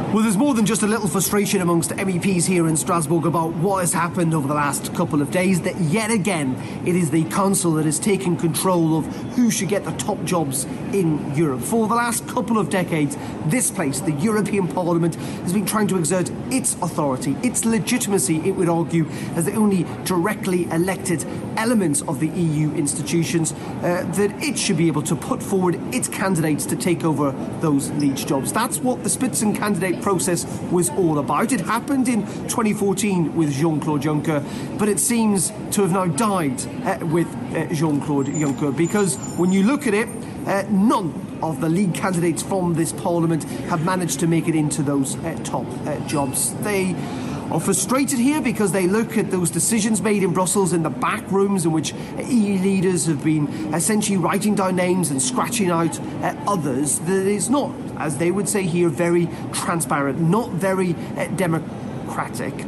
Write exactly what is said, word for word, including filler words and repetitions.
Well, there's more than just a little frustration amongst M E Ps here in Strasbourg about what has happened over the last couple of days, that yet again it is the Council that has taken control of who should get the top jobs in Europe. For the last couple of decades, this place, the European Parliament, has been trying to exert its authority, its legitimacy, it would argue, as the only directly elected element of the E U institutions, uh, that it should be able to put forward its candidates to take over those lead jobs. That's what the Spitzencandidate process was all about. It happened in twenty fourteen with Jean-Claude Juncker, but it seems to have now died uh, with uh, Jean-Claude Juncker, because when you look at it, uh, none of the lead candidates from this parliament have managed to make it into those uh, top uh, jobs. They are frustrated here because they look at those decisions made in Brussels in the back rooms in which E U leaders have been essentially writing down names and scratching out uh, others. That is not, as they would say here, very transparent, not very uh, democratic.